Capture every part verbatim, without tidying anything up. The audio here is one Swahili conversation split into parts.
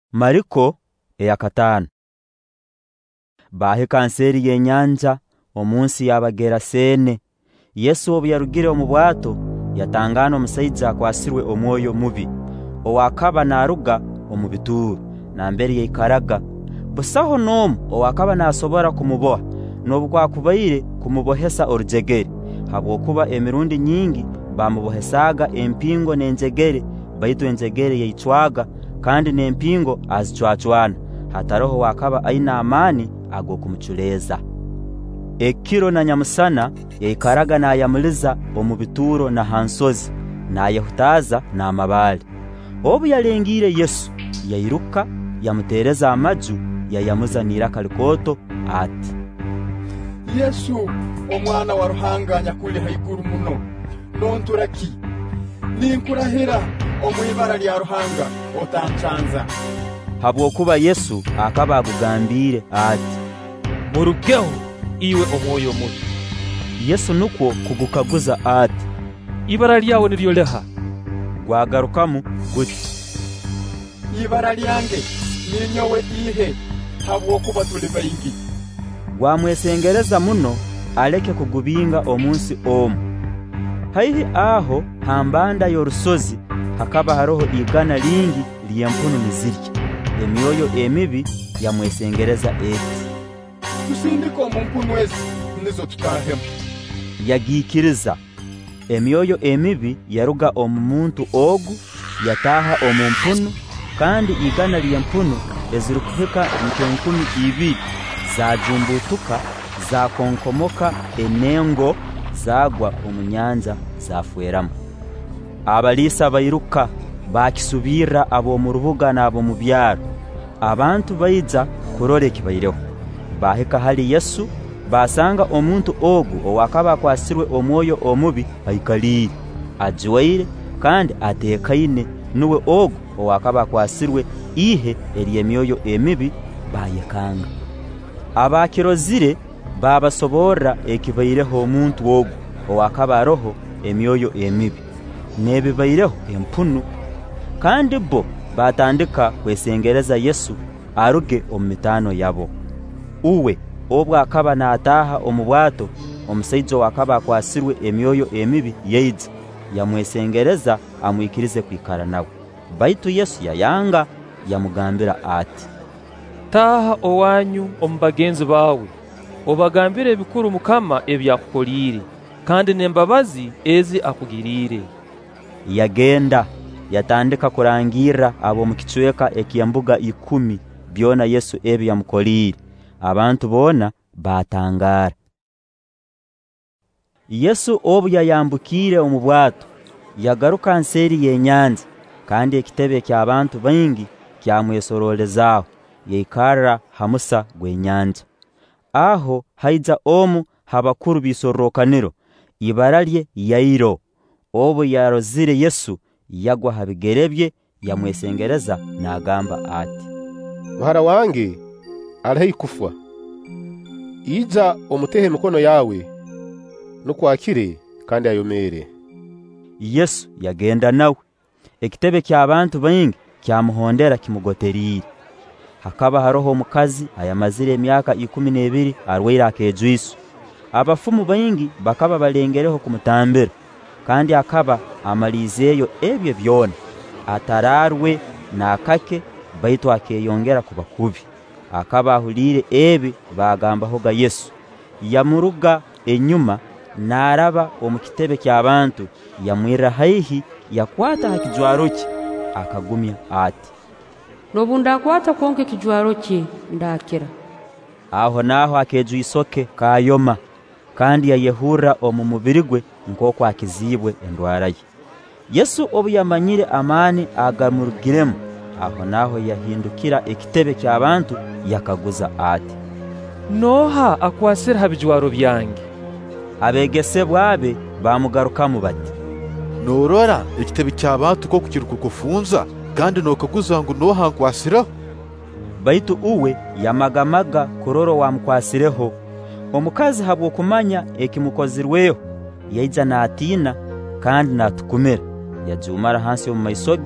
Mariko eya katanu. Bahe kanseri y'enyanja omunsi y'Abagerasene. Yesu obu yarugire omu bwato yatangana omusaija akwasirwe omwoyo mubi owakaba naruga omu bituru nambere yaikaraga busaho n'omu owakaba nasobora kumuboha n'obu kwakubaire kumubohesa orujegere habwokuba emirundi nyingi bamubohesaga empingo n'enjegere baitu enjegere yaicwaga kandi n'empingo azicwacwana hataroho wakaba aina amani agokumuculeza. Ekiro na nyamusana yaikaraga na yamuliza omu bituro na hansozi na yahutaza na amabali. Obu yalengire Yesu yairuka yamutereza amaju yayamuzanira kalikoto ati, Yesu omwana wa Ruhanga nyakuli haiguru muno nonturaki ninkurahira omwibara lya Ruhanga otancanza. Habwokuba Yesu akaba agugambire ati, murugeho iwe omwoyo mubi. Yesu nuko kugukaguza ati, ibara lyawe niryo leha. Gwagarukamu guti, ibara lyange ninyowe ihe habwokuba tuli baingi. Gwamwesengereza muno aleke kugubinga omunsi omu. Haihi aho hambanda y'orusozi hakaba haroho igana lingi ly'empunu nizirya. Emyoyo emibi yamwesengereza eti, tusindika omu mpunu ezi nizo tutahemu. Yagikiriza. Emyoyo emibi yaruga omu muntu ogu yataha omu mpunu kandi igana ly'empunu ezirikuhika nk'enkumi ibiri zajumbutuka zakonkomoka enengo zagwa omu nyanja zafweramu. Abalisa bairuka bakisubira abo mu rubuga n'abo mu byaro. Abantu baija kurora ekibaireho. Bahika hali Yesu basanga omuntu ogu owakaba akwasirwe omwoyo omubi aikalire ajwaire kandi atekaine nuwe ogu owakaba akwasirwe ihe ery'emyoyo emibi bayekanga. Abakirozire babasobora ekibaireho omuntu ogu owakaba aroho emyoyo emibi nebibaireho empunu kandi bo batandika kwesengereza Yesu aruge omu mitano yabo. Uwe obwa akaba nataha omu bwato omusaija wakaba akwasirwe emyoyo emibi yeija yamwesengereza amwikirize kwikara nawe. Baitu Yesu yayanga yamugambira ati, taha owanyu omu bagenzi bawe obagambire ebikuru Mukama ebyakukolire kandi n'embabazi ezi akugirire. Yagenda yatandika kurangira abo mu kicweka eky'embuga ikumi byona Yesu ebi yamukolire. Abantu bona batangara. Yesu obu yayambukire omu bwato yagaruka nseri y'enyanja kandi ekitebe ky'abantu baingi kyamwesorolezaho yeikara hamusa gw'enyanja. Aho haija omu habakuru bisorrokaniro ibara lye Yairo. Obu yarozire Yesu yagwa habigerebye yamwesengereza nagamba ati, muhara wange arahi kufwa, ija omutehe mikono yawe nukwakire kandi ayomere. Yesu yagenda nawe. Ekitebe ky'abantu baingi kyamuhondera kimugoterire. Hakaba haroho omukazi ayamazire emyaka ikumi n'ebiri arwaire akejwiso. Abafumu baingi bakaba balengereho kumutambira kandi akaba amalizeyo ebyo byona atararwe nakake baitu akeyongera kuba kubi. Akaba ahulire ebi bagambaho ga Yesu yamuruga enyuma naraba omu kitebe ky'abantu yamwira haihi yakwata hakijwaro kye akagumya ati, nobu ndakwata konke kijwaro kye ndakira. Aho naho akejwisoke kayoma kandi yayehura omu mubiri gwe nkoko akizibwe endwara ye. Yesu obu yamanyire amani agamurugiremu aho naho yahindukira ekitebe ky'abantu yakaguza ati, noha akwasira habijwaro byange. Abegesebwa abe bamugarukamu bati, norora ekitebe ky'abantu ko kukiruka kufunza kandi nokaguza ngo noha nkwasiraho. Baitu uwe yamagamaga kuroro wamukwasireho. Omukazi habwo kumanya ekimukozirweho yaija natina kandi natukumira yajumara hansi omu maisoge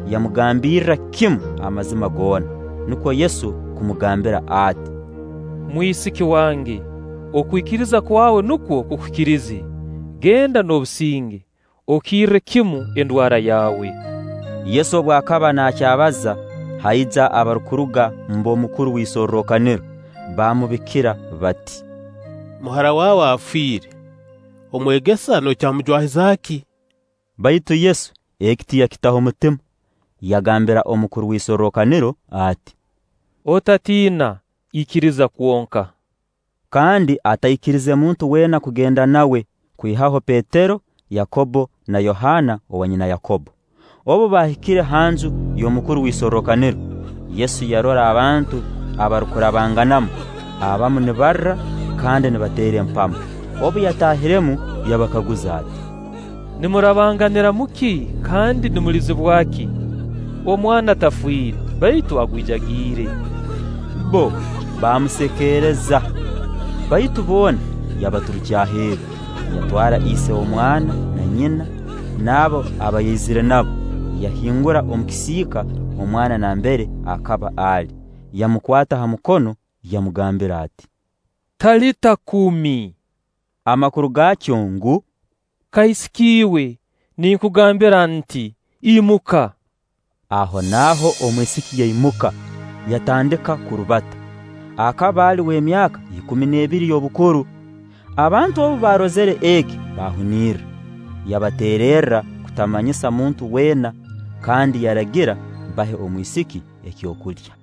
yamugambirira kimu amazima gona. Nuko Yesu kumugambira ati, mwisiki wange, okwikiriza kwawe nukwo kukwikirize. Genda n'obusinge okire kimu endwara yawe. Yesu bwakaba nakyabaza, haija abarukuruga mbo mukuru w'isorokaniro bamubikira bati, muhara wawe afire, omwegesa no cyamujwahizaki. Baitu Yesu ekitiya kitaho mutima, yagambira omukuru w'isorokaniro ati, otatina ikiriza kuonka. Kandi atayikirize muntu wena kugenda nawe, kwihaho Petero, Yakobo na Yohana owanyina Yakobo. Obo bahikire hanju y'omukuru w'isorokaniro. Yesu yarora abantu abarukura banganamo, abamu nibarra kandi nibatere mpamo. Obo yatahiremu yabakaguza ati, nimurabanganira muki kandi nimulize bwaki? Omwana tafwire baitu agwijagire. Bo bamusekereza. Baitu bona yabaturukyaheru, yatwara ise omwana na nyina nabo abayizire nabo, yahingura omukisika omwana na mbere akaba ali, yamukwata ha mukono yamugambira ati, talita kumi. Amakuru gacyo ngu, kaisikiwe, ninkugambira nti imuka. Aho naho omwisiki yimuka, yatandika kurubata. Akaba ali w'emyaka ikumi n'ebiri y'obukuru. Abantu abo barozere eki bahunira, yabaterera kutamanyisa muntu wena, kandi yaragira bahe omwisiki ekyokulya.